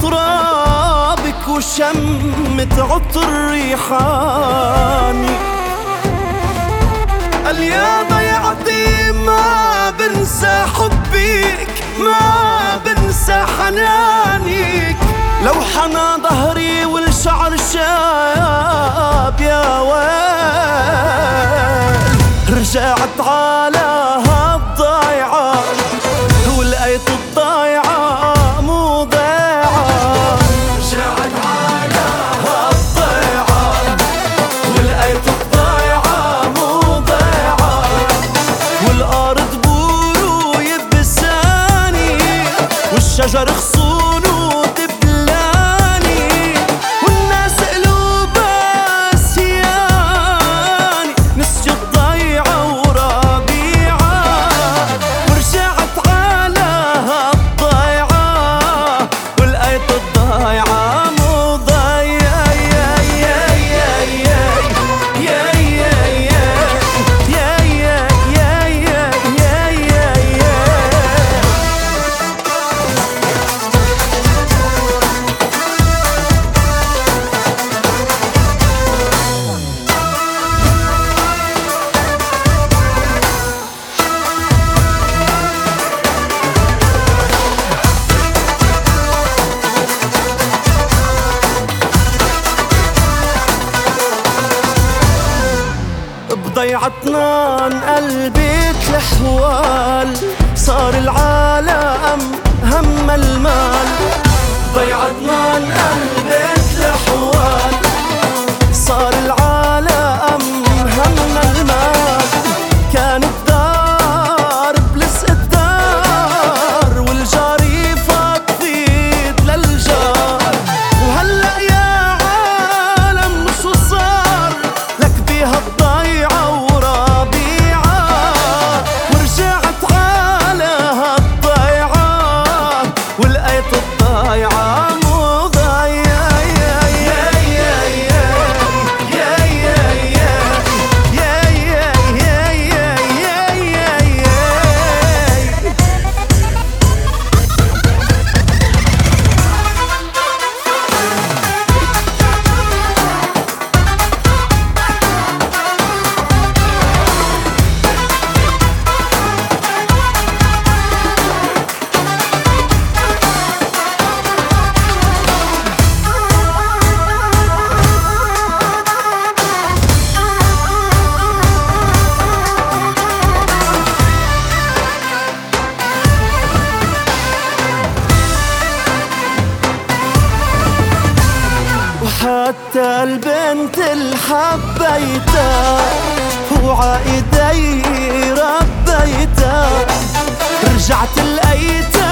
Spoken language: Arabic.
ترابك وشمت عطر ريحاني. قال يا ضيعتي ما بنسى حبك، ما بنسى حنانك. لو حنى ظهري والشعر شاب يا ويل، رجعت على هالضيعة ولقيت الضيعة مو ضيعة. رجعت على هالضيعة ولقيت الضيعة مو ضيعة، والأرض بورو يبساني والشجر خصون ودبلاني، والناس قلوبها سياني. نسيوا الضيعة وربيعة ورجعت على هالضيعة ولقيت الضيعة مو ضيعة. بضيعتنا انقلبت الحوال، صار العالم هم المال. ضيعتنا انقلبت الحوال، صار العالم هم المال. كان الدار بلسق الدار والجريفة تفيد للجار، وهلأ يا عالم شو صار لك بيها الضيعة وربيعة. ورجعت على هالضيعة ولقيت الضيعة مو ضيعة. حتى البنت اللي حبيتها وعايدي ربيتها، رجعت لقيتها